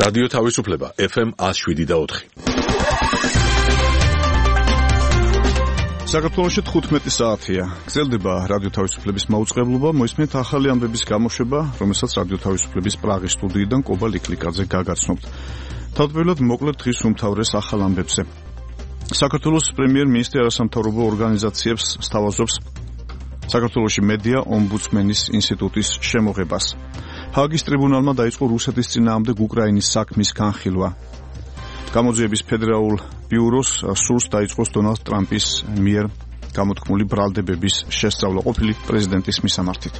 რადიო თავისუფლება FM 107.4. საქართველოში 15 საათია. გრძელდება რადიო თავისუფლების მაუწყებლობა, მოისმენთ ახალი ამბების გამოშვება, რომელსაც რადიო თავისუფლების პრაღის სტუდიიდან კობა ლიკლიკაძე გაგაცნობთ. თავდაპირველად მოკლედ დღის უმთავრეს ახალ ამბებზე. საქართველოს პრემიერ-მინისტრი არასამთავრობო ორგანიზაციებს სთავაზობს საქართველოში მედია ომბუდსმენის ინსტიტუტის შემოღებას. ჰააგის ტრიბუნალმა დაიწყო რუსეთის წინააღმდეგ უკრაინის საქმის განხილვა. გამოძიების ფედერალურ ბიუროს სურს დაიწყოს დონალდ ტრამპის მიერ გამოთქმული ბრალდებების შესწავლა ყოფილი პრეზიდენტის მისამართით.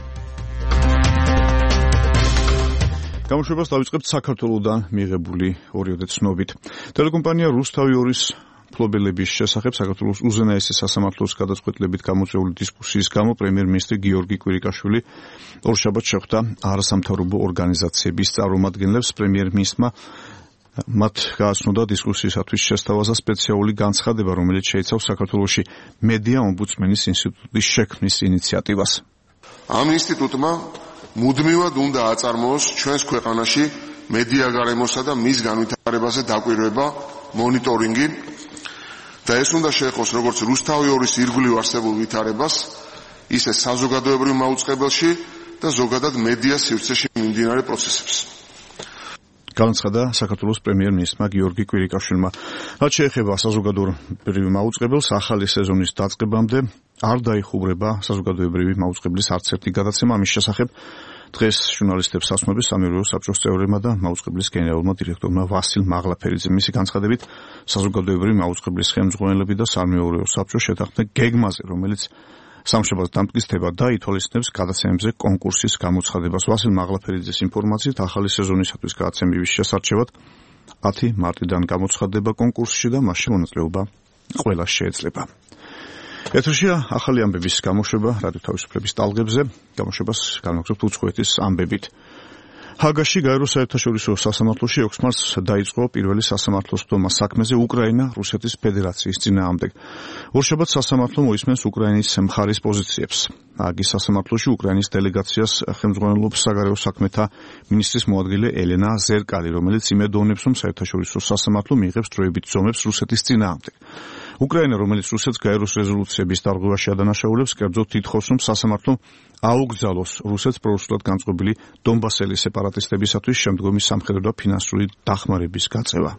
გამოშვებას დავიწყებთ საქართველოსთან მიღებული ორიოდე ცნობით. ტელეკომპანია რუსთავი 2-ის ფლობელების შესახებ საქართველოს უზენაესი სასამართლოს გადაწყვეტილებით გამოწვეული დისკუსიის გამო პრემიერ-მინისტრი გიორგი კვირიკაშვილი ორშაბათს შეხვდა არასამთავრობო ორგანიზაციების წარმომადგენლებს. პრემიერ-მინისტრმა მათ გააცნოდა დისკუსიისათვის შესთავაზა სპეციალური განცხადება, რომელიც შეიცავს საქართველოში მედია ომბუდსმენის ინსტიტუტის შექმნის ინიციატივას. ამ ინსტიტუტმა მუდმივად უნდა აწარმოოს ჩვენს ქვეყანაში მედია გარემოსა და მის განვითარებაზე დაკვირვება, მონიტორინგი და ეს უნდა შეეხოს როგორც რუსთავი 2-ის ირგვლივ არსებულ ვითარებას, ისე საზოგადოებრივ მაუწყებელში და ზოგადად მედია სივრცეში მიმდინარე პროცესებს. განაცხადა საქართველოს პრემიერ-მინისტრმა გიორგი კვირიკაშვილმა. რაც შეეხება საზოგადოებრივ მაუწყებელს, ახალი სეზონის დაწყებამდე არ დაიხურება საზოგადოებრივი მაუწყებლის არც ერთი გადაცემა. ამის შესახებ დღეს ჟურნალისტებს ასმების სამეურვეო საბჭოს წევრებმა და მაუწყებლის გენერალურმა დირექტორმა ვასილ მაღლაფერიძე. მისი განცხადებით, საზოგადოებრივი მაუწყებლის ხელმძღვანელები და სამეურვეო საბჭო შეთანხმდნენ გეგმაზე, რომელიც სამშაბათს დამტკიცდება და ითვალისწინებს გადაცემებზე კონკურსის გამოცხადებას. ვასილ მაღლაფერიძის ინფორმაციით, ახალი სეზონისათვის გადაცემების შესარჩევად 10 მარტიდან გამოცხადდება კონკურსში და მასში მონაწილეობა ყველას შეეძლება. ეთერშია ახალი ამბების გამოშვება რადიო თავისუფლების ტალღებზე. გამოშვებას განვაგრძობთ უცხოეთის ამბებით. ჰააგაში გაეროს საერთაშორისო სასამართლოში 6 მარტს დაიწყო პირველი სასამართლოს ფლობა საქმეზე უკრაინა რუსეთის ფედერაციის წინააღმდეგ. ორშაბათს სასამართლო მოისმენს უკრაინის მხარის პოზიციებს. ჰააგის სასამართლოში უკრაინის დელეგაციას ხელმძღვანელობს საგარეო საქმეთა მინისტრის მოადგილე ელენა ზერკალი, რომელიც იმედოვნებს, რომ საერთაშორისო სასამართლო მიიღებს დროებით ზომებს რუსეთის წინააღმდეგ. უკრაინა, რომელიც რუსეთს გაეროს რეზოლუციების დარღვევაში ადანაშაულებს, კერძოდ თითხოვს, რომ სასამართლო აუგზავნოს რუსეთს პრორუსულად განწყობილი დონბასელი სეპარატისტებისათვის შემდგომი სამხედრო და ფინანსური დახმარების გაწევა.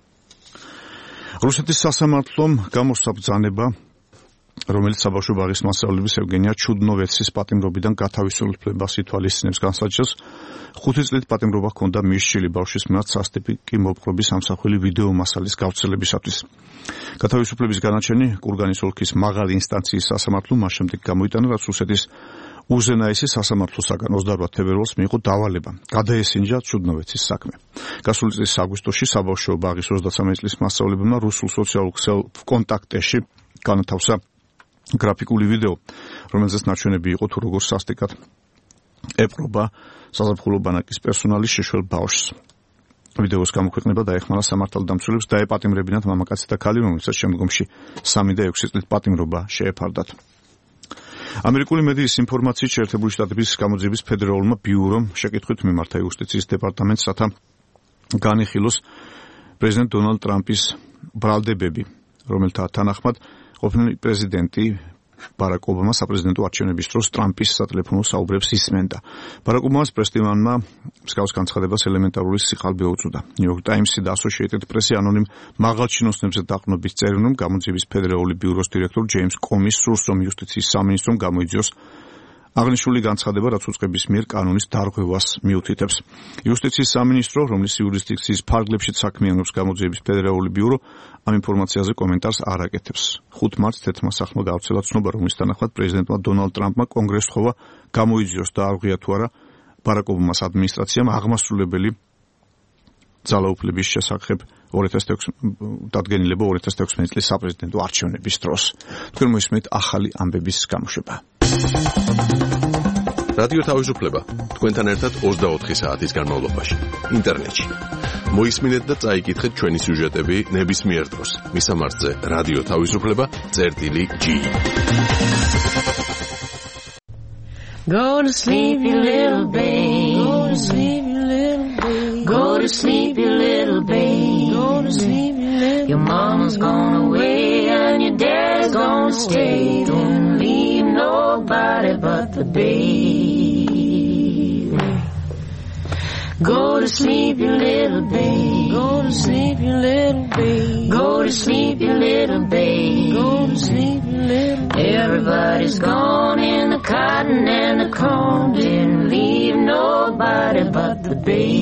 რუსეთის სასამართლომ გამოსცა ბრძანება, რომელიც საბავშვო ბაღის მასწავლებლების ევგენია ჩუდნოვეცის პატიმრობიდან გათავისუფლებას ითვალისწინებს. განსაჯელს 5 წლით პატიმრობა ჰქონდა მისშილი ბავშვის მიმართ სასტიკი მოპყრობის ამსახველი ვიდეო მასალის გავრცელებისათვის. გათავისუფლების განაჩენი კურგანის ოლქის მაღალი ინსტანციის სასამართლომ მას შემდეგ გამოიტანა, რაც რუსეთის უზენაესი სასამართლოსაგან 28 თებერვალს მიიღო დავალება გადაესინჯა ჩუდნოვეცის საქმე. გასული წლის აგვისტოში საბავშვო ბაღის 33 წლის მასწავლებელმა რუსულ სოციალურ ქსელ ვკონტაქტეში განათავსა გრაფიკული ვიდეო, რომელზეც ნაჩვენები იყო თუ როგორ სასტიკად ეპყრობა საზაფხულო ბანაკის პერსონალი შეშველ ბავშვს. ვიდეოს გამოქვეყნება დაეხმარა სამართალდამცველებს დაეპატიმრებინათ მამაკაცი და ქალი, რომელსაც შემდგომში 3 და 6 წლით პატიმრობა შეეფარდათ. ამერიკული მედიის ინფორმაციით შეერთებული შტატების გამოძიების ფედერალურმა ბიურომ შეკითხვით მიმართა იუსტიციის დეპარტამენტს, რათა განიხილოს პრეზიდენტ დონალდ ტრამპის ბრალდებები, რომელთა თანახმად ყოფილი პრეზიდენტი ბარაკ ობამა საპრეზიდენტო არჩევნების დროს ტრამპის სატელეფონო საუბრებს ისმენდა. ბარაკ ობამას პრესტიმანმა მსგავს განცხადებას ელემენტარული სიყალბე უწუდა. ნიუ-იორკ ტაიმსი და ასოციეიტედ პრესი ანონიმ მაღალჩინოსნებზე დაყრდნობით წერენ, რომ გამოძიების ფედერალური ბიუროს დირექტორ ჯეიმს კომის სურს, რომ იუსტიციის სამინისტრომ გამოიძიოს აღნიშნული განცხადება, რაც უწყების მიერ კანონის დარღვევას მიუთითებს. იუსტიციის სამინისტრო, რომლის იურისდიქციის ფარგლებშიც საქმიანობს გამოძიების ფედერალური ბიურო, ამ ინფორმაციაზე კომენტარს არ აკეთებს. 5 მარტს თეთრმა სახლმა გავრცელა ცნობა, რომლის თანახმად პრეზიდენტმა დონალდ ტრამპმა კონგრესს სთხოვა გამოიძიოს დაარღვია თუ არა ბარაკ ობამას ადმინისტრაციამ აღმასრულებელი ძალაუფლების შესახებ 2006 დადგენილება 2016 წლის საპრეზიდენტო არჩევნების დროს. თქვენ მოისმენთ ახალი ამბების გამოშვება. რადიო თავისუფლება თქვენთან ერთად 24 საათის განმავლობაში ინტერნეტში. მოისმინეთ და წაიკითხეთ ჩვენი სიუჟეტები ნებისმიერ დროს. მისამართზე რადიო თავისუფლება.g. Go to sleep, you little babe. Go to sleep, you little babe. Go to to sleep, you little babe. Go to sleep, you little babe. Your mama's gone away and your dad's gonna stay. Don't leave nobody but the baby. Go to sleep, you little babe. Go to sleep, you little babe. Go to sleep, you little babe. Go to sleep, you little babe. Everybody's gone in the cotton and the corn. Didn't leave nobody but the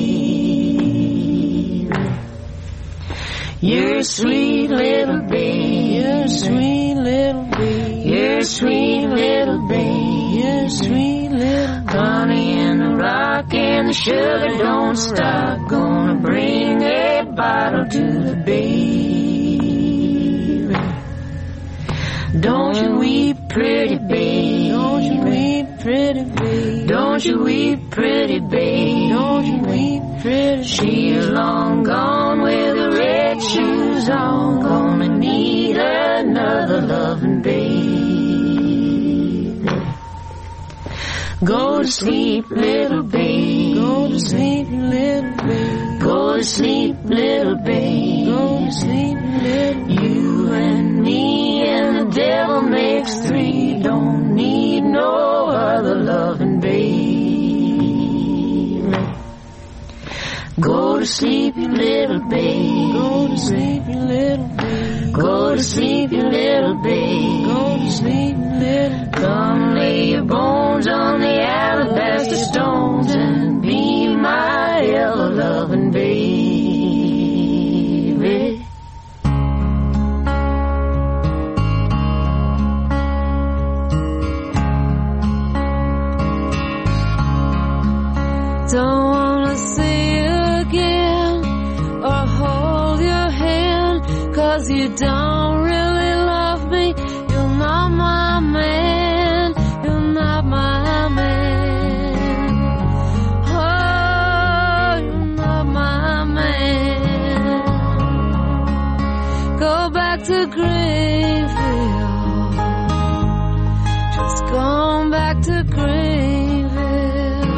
baby. You're a sweet little babe. You're a sweet little babe. You're a sweet little babe. You're a sweet little babe. Honey in the rock and the sugar don't stop. Gonna bring a bottle to the baby. Don't you weep, pretty babe. Don't you weep, pretty babe. Don't you weep, pretty babe. Don't you weep, pretty babe. She's long gone with the red shoes on. Gonna need another loving baby. Go to sleep, little babe. Go to sleep, little babe. Go to sleep, little babe. Go to sleep, little babe. You and me and the devil makes three. Don't need no other loving babe. Go to sleep, you little babe. Go to sleep, you little babe. Go to sleep, you little babe. Go to sleep, little babe. Come lay your bones on the alabaster stones and be my ever-loving baby. Don't wanna see you again or hold your hand, 'cause you don't really love me. You're not my man. You're not my man. Oh, you're not my man. Go back to Greenville. Just going back to Greenville.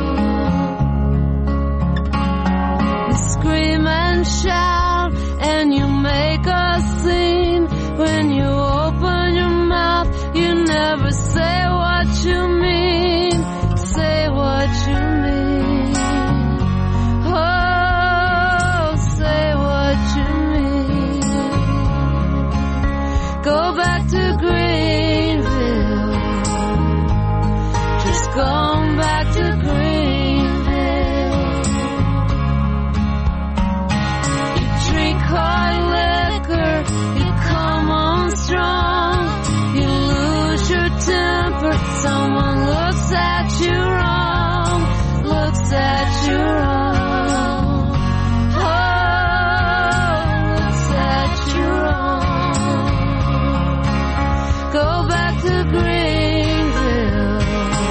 Scream and shout and you make a scene. When you open your mouth you never say what you mean. Say what you mean. Oh, say what you mean. Go back to Greenville. Just going back to Greenville. Hard liquor, you come on strong, you lose your temper, someone looks at you wrong, looks at you wrong, oh, looks at you wrong. Go back to Greenville,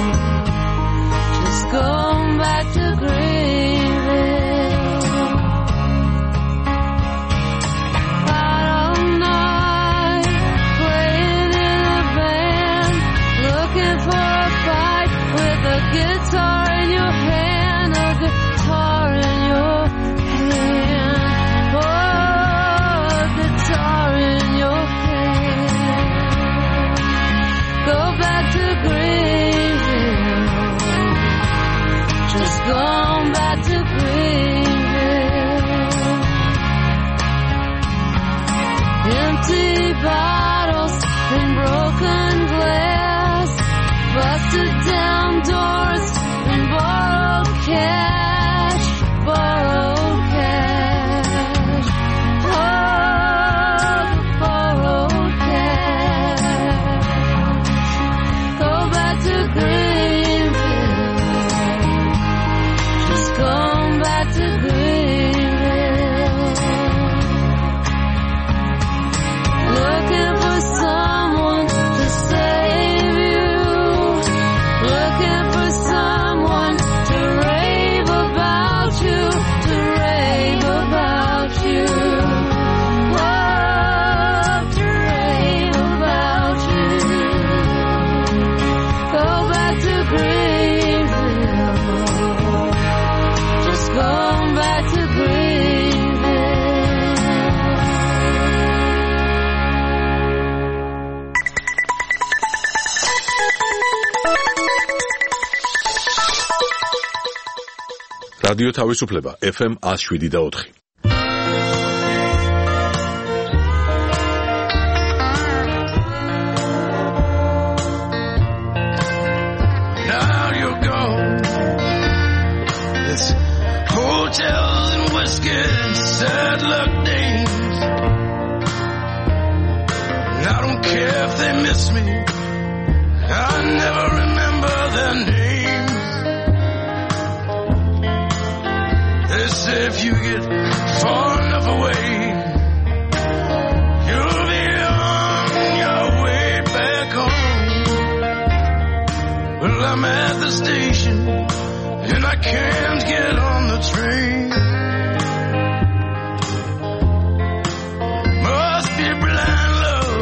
just go back to Greenville. Guitar in your hand, a guitar in your hand, oh, a guitar in your hand. Go back to Greenville, just go back to Greenville. Empty bottles and broken glass, busted down doors and borrowed cash, borrowed cash, oh, borrowed cash. Go back to Greenville, just go back to Greenville. Looking for someone to save you. Looking for someone to rave about you, to rave about you. Oh, to rave about you. Go back to Greenville. Just go back to Greenville. რადიო თავისუფლება FM 107.4. Now you're gone. It's hotels and whiskey, sad luck days. And I don't care if they miss me. I never remember their names. They say if you get far enough away, you'll be on your way back home. Well, I'm at the station and I can't get on the train. Must be blind love.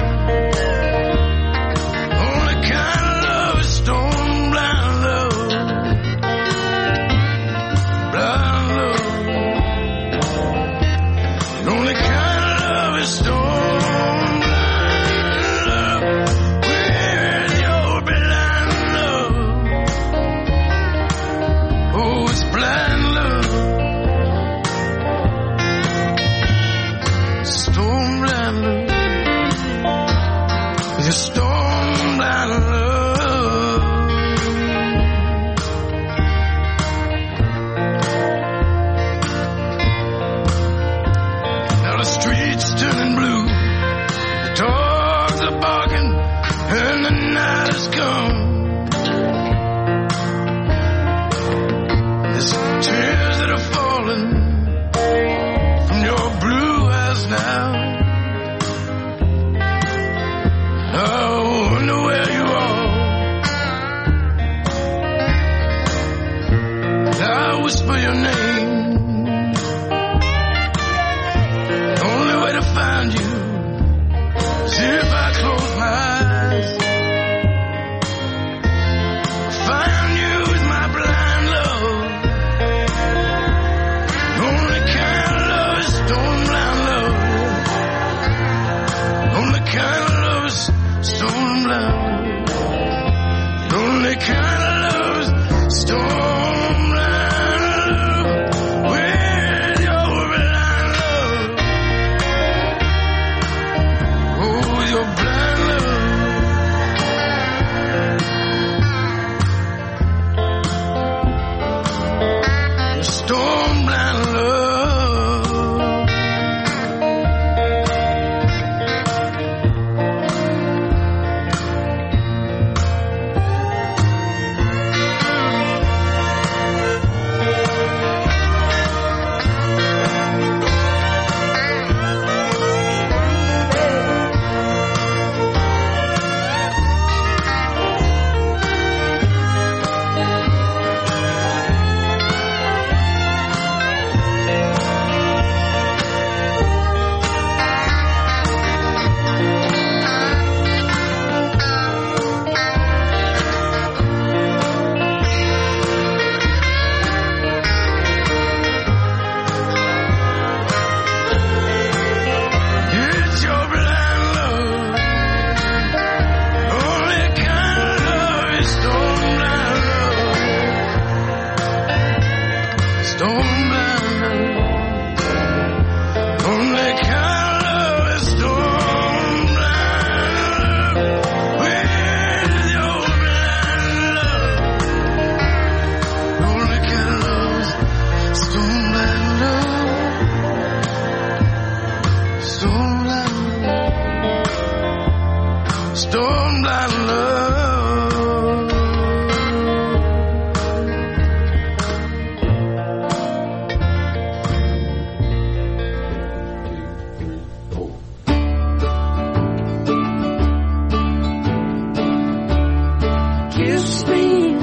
Only kind of love is stone blind love. Blind love. The only kind of love is stone blind love. Where's your blind love? Oh, it's blind love. Stone blind love. The stone blind love. Now the streets turning blue, the dogs are barking, and the night has come. There's tears that are falling from your blue eyes now. I wonder where you are. I whisper your name. The only way to find you is if I close my eyes. Find you with my blind love. The only kind of love is stone blind love. The only kind of love is stone blind love. The only kind of love is stone blind love. Where's your blind love? Oh, your blind love. Your stone blind love. It's your blind love. Only kind of love is stone blind love. Stone blind love. Only kind of love is stone blind love. Where's your blind love? Only kind of love is stone blind love. Stone blind love. Stone blind love. Kiss me,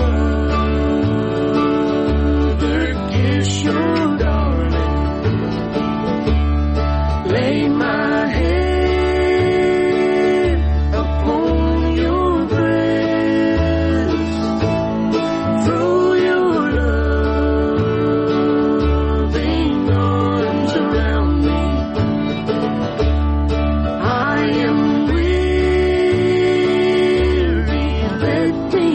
mother, kiss your darling. Lay my head upon your breast. Throw your loving arms around me. I am weary, let me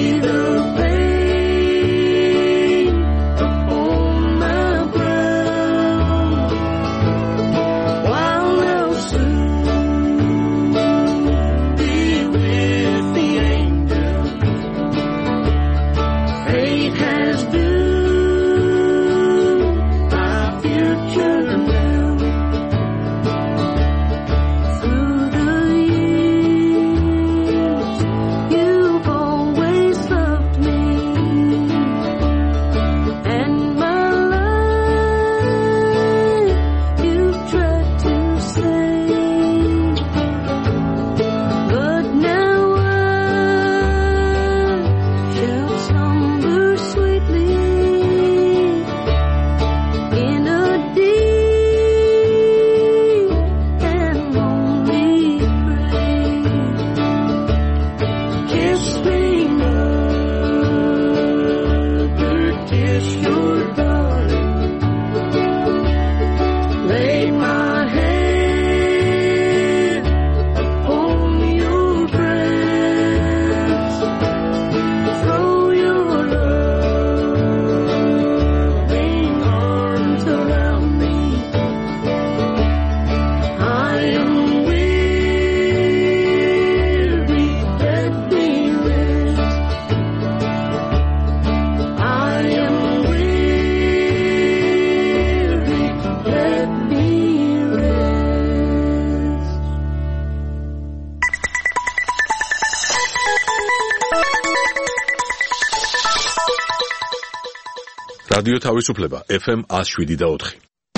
რადიო თავისუფლება FM 107.4.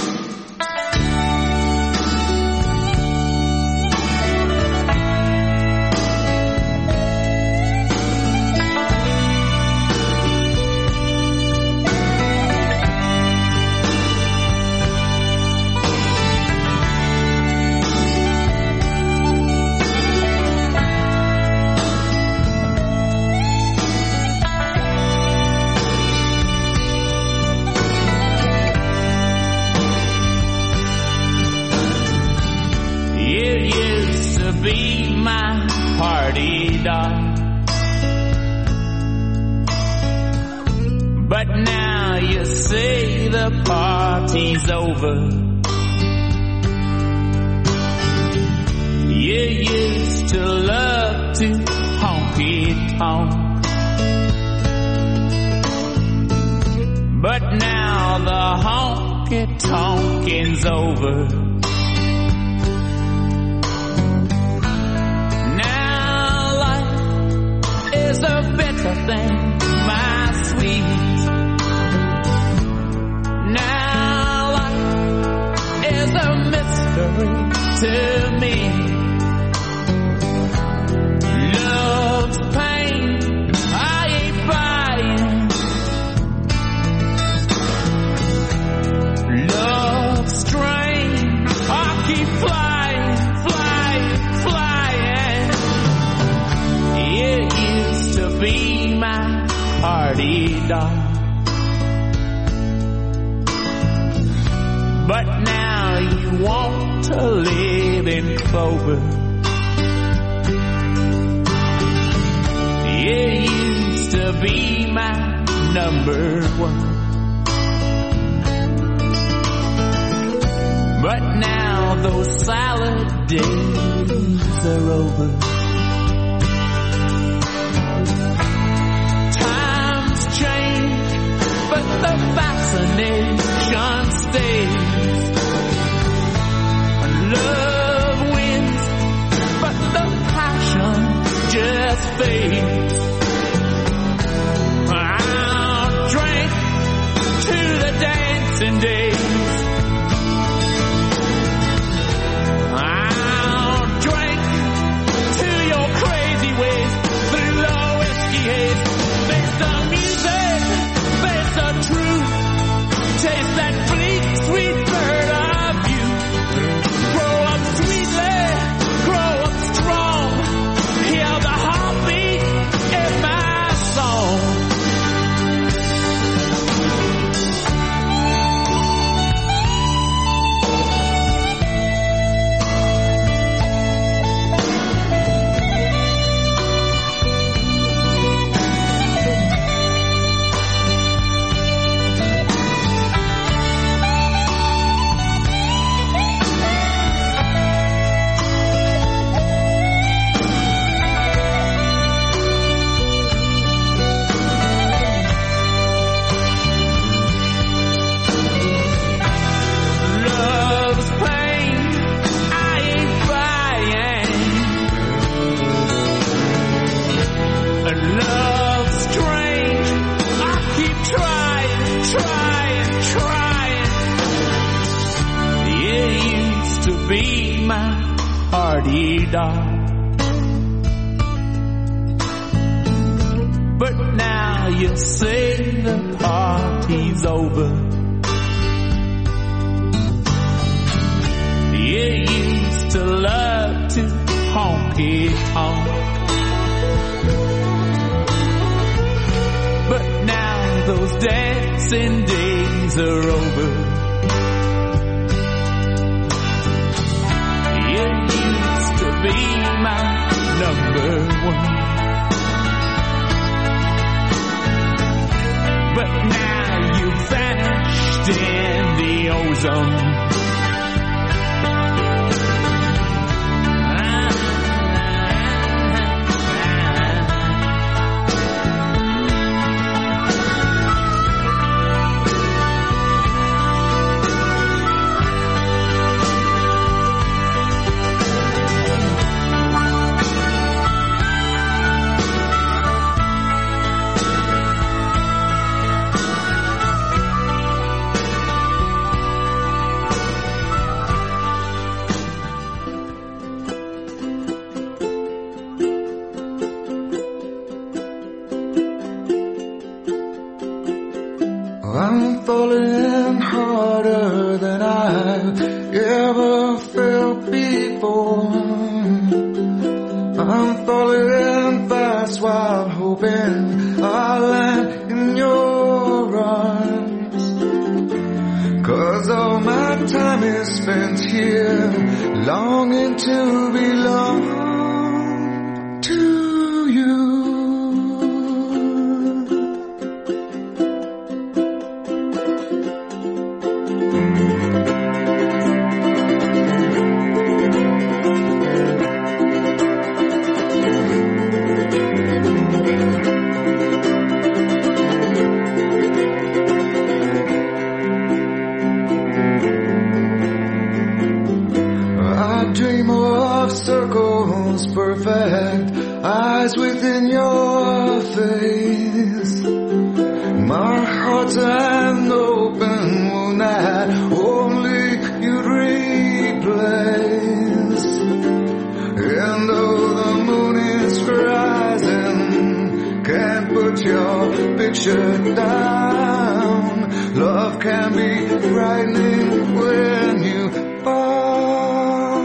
But now you say the party's over. You used to love to honky-tonk, but now the honky-tonking's over. Now life is a better thing, my sweet. Now life is a mystery to me. Love's pain, I ain't buying. Love's strain, I keep flying, flying, flying. It used to be my party doll, but now you want to live in clover. You used to be my number one, but now those salad days are over. Times change, but the fascination stays. Love wins, but the passion just fades. I'll drink to the dancing days. I'll drink to your crazy ways through the whiskey haze. Face the music, face the truth. Taste that bleak, sweet bird of you. Grow up sweetly, grow up strong. Hear the heartbeat in my song. radar. But now you say the party's over. You used to love to honky-tonk, but now those dancing days are over. You used to be my number one, but now you vanished in the ozone. I'm falling harder than I've ever felt before. I'm falling fast while hoping I'll land in your arms. 'Cause all my time is spent here, longing to belong to you. Circles perfect, eyes within your face. My heart's an open wound that only you'd replace. And though the moon is rising, can't put your picture down. Love can be frightening when you fall.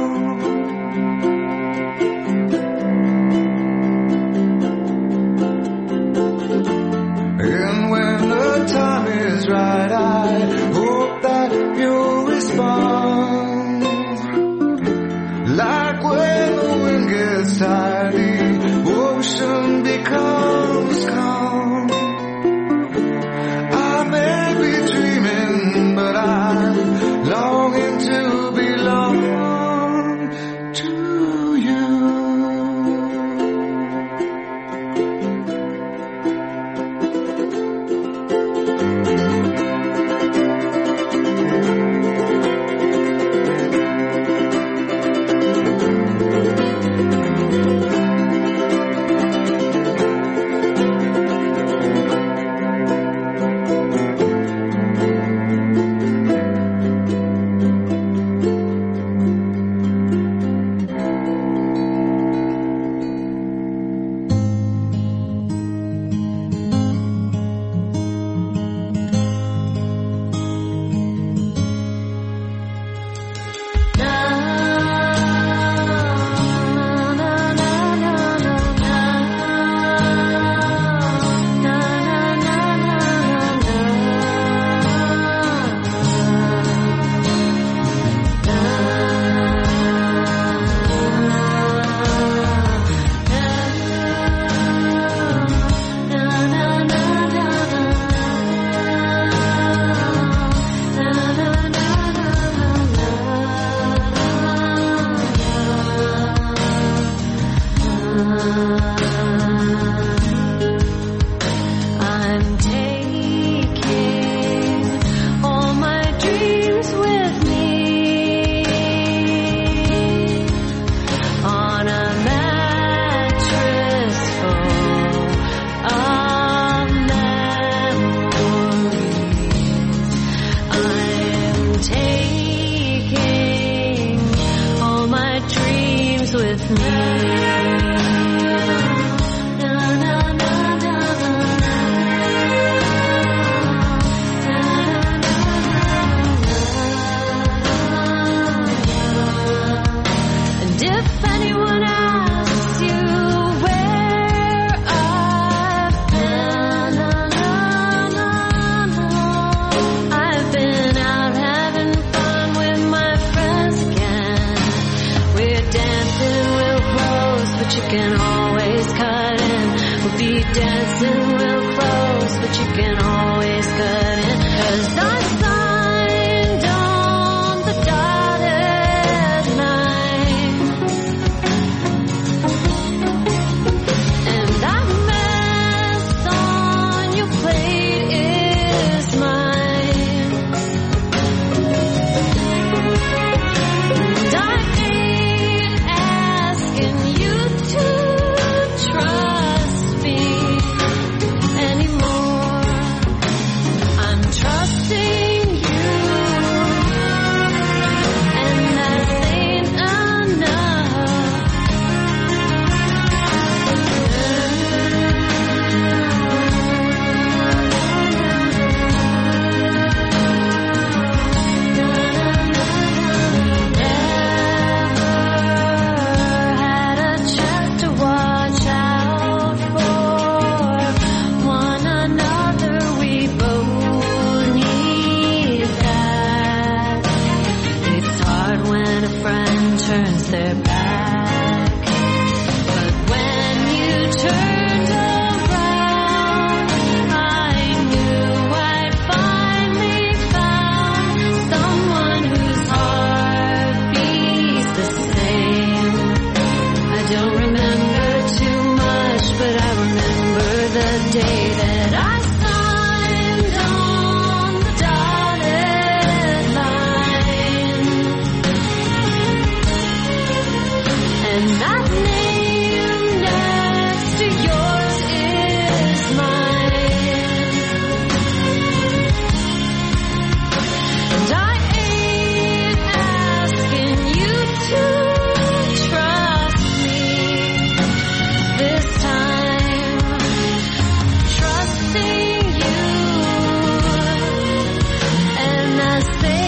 And when the time is right, I hope that you'll respond. Like when the wind gets tired, the ocean becomes calm. I may be dreaming, but I'm longing to belong to you. dancing real close, but you can always cut in. 'Cause I signed on the dotted line, and that mess on your plate is mine. And I ain't asking you to trust me anymore. I'm trusting you, and that ain't had a chance to watch out for one another. We both need that. It's hard when a friend turns their back, but when you turned around, I knew I'd finally found someone whose heart beats the same. I don't remember too much, but I remember the day that I signed on the dotted line, and that name next to yours is mine. And I ain't asking you to trust me this time. Trusting you, and I say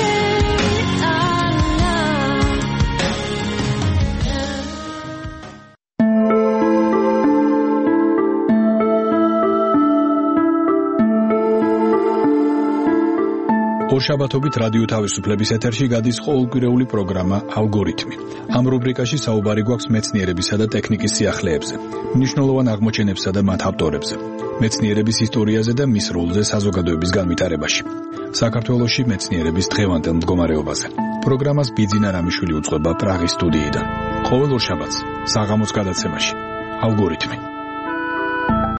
ორშაბათობით რადიო თავისუფლების ეთერში გადის ყოველკვირეული პროგრამა ალგორითმი. ამ რუბრიკაში საუბარი გვაქვს მეცნიერებისა და ტექნიკის სიახლეებზე, მნიშვნელოვან აღმოჩენებსა და მათ ავტორებზე, მეცნიერების ისტორიაზე და მის როლზე საზოგადოების განვითარებაში. საქართველოში მეცნიერების დღევანდელ მდგომარეობაზე. პროგრამას ბიძინა რამიშვილი უწყება პრაღის სტუდიიდან. ყოველ ორშაბათს საღამოს გადაცემაში ალგორითმი.